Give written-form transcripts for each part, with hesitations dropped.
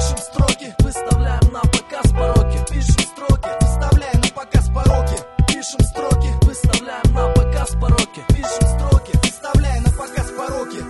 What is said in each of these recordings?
Пишем строки, выставляем на показ пороки. Пишем строки, выставляем на показ пороки. Пишем строки, выставляем на показ пороки. Пишем строки, выставляем на показ пороки.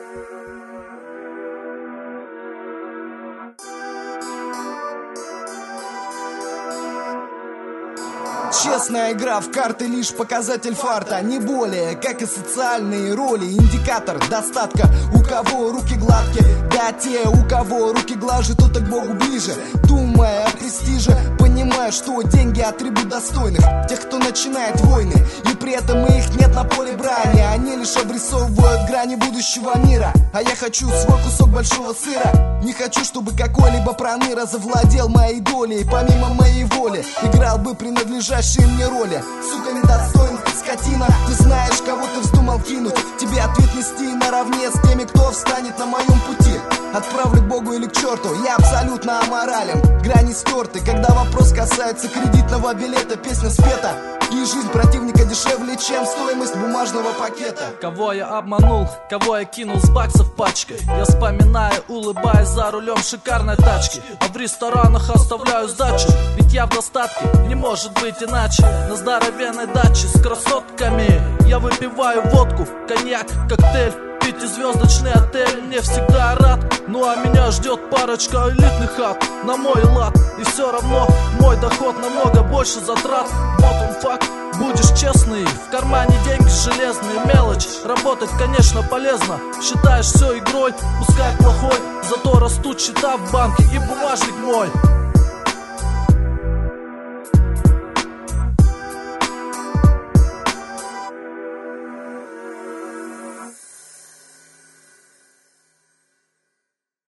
Честная игра в карты лишь показатель фарта, не более, как и социальные роли. Индикатор достатка, у кого руки гладкие, да те, у кого руки глаже, тот и к Богу ближе. Думая о престиже, понимая, что деньги атрибут достойных тех, кто начинает войны, и при этом их нет на поле брани. Они лишь обрисовывают грани будущего мира, а я хочу свой кусок большого сыра. Не хочу, чтобы какой-либо проныра завладел моей долей, помимо моей воли играл бы принадлежащие мне роли. Сука недостойный, скотина, ты знаешь, кого ты вздумал кинуть. Тебе ответ нести наравне с теми, кто встанет на моем пути. Отправлю к Богу или к черту, я абсолютно аморален. Грани стерты, когда вопрос касается кредитного билета. Песня спета, и жизнь противника дешевле, чем стоимость бумажного пакета. Кого я обманул, кого я кинул с баксов пачкой. Я вспоминаю, улыбаясь за рулем шикарной тачки. А в ресторанах оставляю сдачу, ведь я в достатке, не может быть иначе. На здоровенной даче с красотками я выпиваю водку, коньяк, коктейль. Пятизвездочный отель мне всегда рад. Ну а меня ждет парочка элитных хат на мой лад. И все равно мой доход намного больше затрат. Вот он факт, будешь честный, в кармане деньги железные. Мелочь, работать конечно полезно. Считаешь все игрой, пускай плохой, зато растут счета в банке и бумажник мой.